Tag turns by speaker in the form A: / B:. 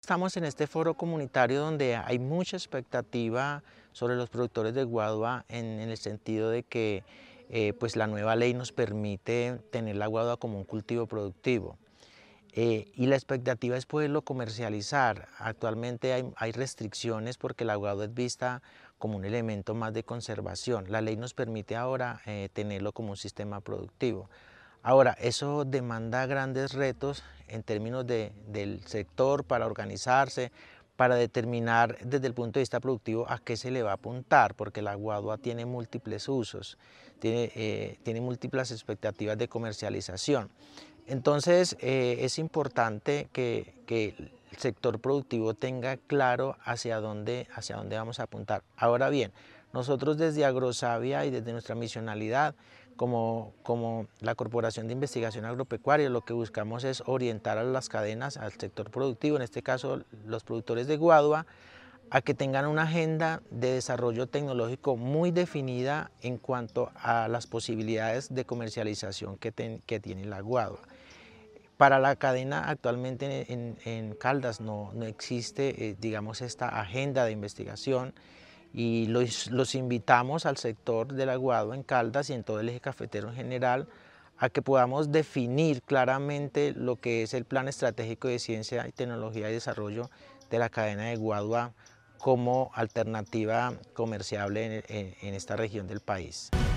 A: Estamos en este foro comunitario donde hay mucha expectativa sobre los productores de guadua en el sentido de que pues la nueva ley nos permite tener la guadua como un cultivo productivo. Y la expectativa es poderlo comercializar. Actualmente hay restricciones porque la guadua es vista como un elemento más de conservación. La ley nos permite ahora tenerlo como un sistema productivo. Ahora, eso demanda grandes retos en términos del sector para organizarse, para determinar desde el punto de vista productivo a qué se le va a apuntar, porque la guadua tiene múltiples usos, tiene múltiples expectativas de comercialización. Entonces, es importante que el sector productivo tenga claro hacia dónde vamos a apuntar. Ahora bien, nosotros desde Agrosavia y desde nuestra misionalidad, como la Corporación de Investigación Agropecuaria, lo que buscamos es orientar a las cadenas, al sector productivo, en este caso los productores de guadua, a que tengan una agenda de desarrollo tecnológico muy definida en cuanto a las posibilidades de comercialización que tiene la guadua. Para la cadena actualmente en Caldas no existe, digamos, esta agenda de investigación y los invitamos al sector del aguado en Caldas y en todo el eje cafetero en general a que podamos definir claramente lo que es el Plan Estratégico de Ciencia y Tecnología y Desarrollo de la cadena de guadua como alternativa comerciable en esta región del país.